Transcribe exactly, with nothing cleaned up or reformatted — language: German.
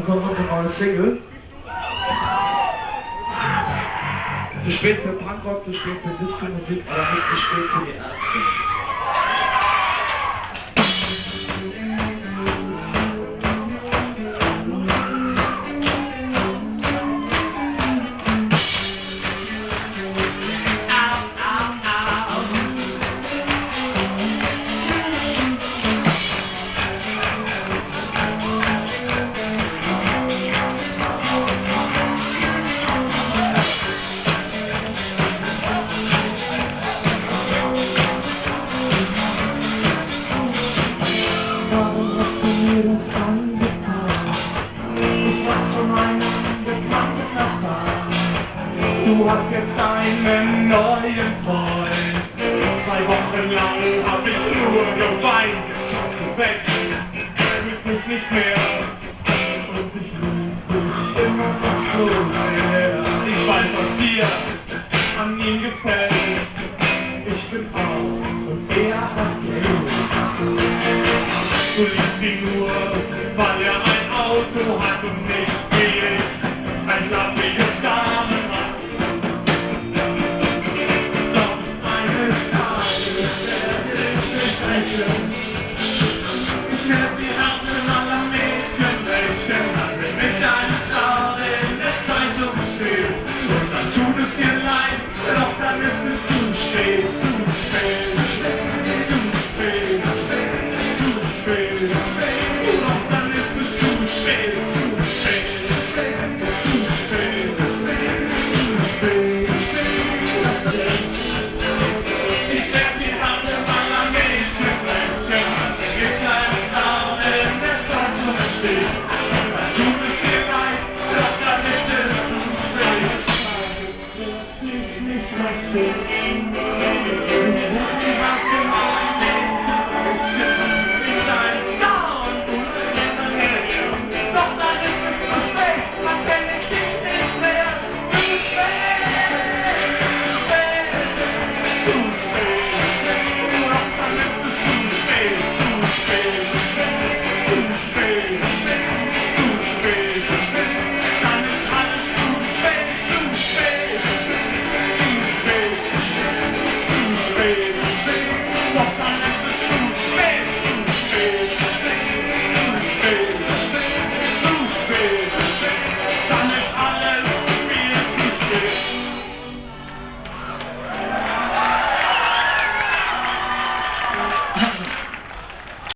kommt unsere neue Single. Zu spät für Punkrock, zu spät für Disco-Musik, aber nicht zu spät für die Ärzte. Warum hast du mir das angetan? Ich weiß von einem bekannten Nachbarn. Du hast jetzt einen neuen Freund. Zwei Wochen lang hab ich nur geweint. Jetzt schaust du weg, grüßt mich nicht mehr. Und ich lieb dich immer noch so sehr. Ich weiß, was dir an ihm gefällt. Ich bin arm und er hat Geld. Du liebst ihn nur, weil er ein Auto hat und nicht wie ich ein lappiges Damenrad. Doch eines Tages werde ich dich rächen. Ich werde die Herzen aller Mädchen brechen. Dann will ich ein Star in der Zeitung stehen. Und dann tut es dir leid, doch dann ist es zu spät, zu spät, zu spät, zu spät. Doch dann ist es zu spät, zu spät, zu spät, zu spät, zu spät. Ich werde die Hand meiner Mädchen brechen, wenn ich ein Star in der Zeitung steht.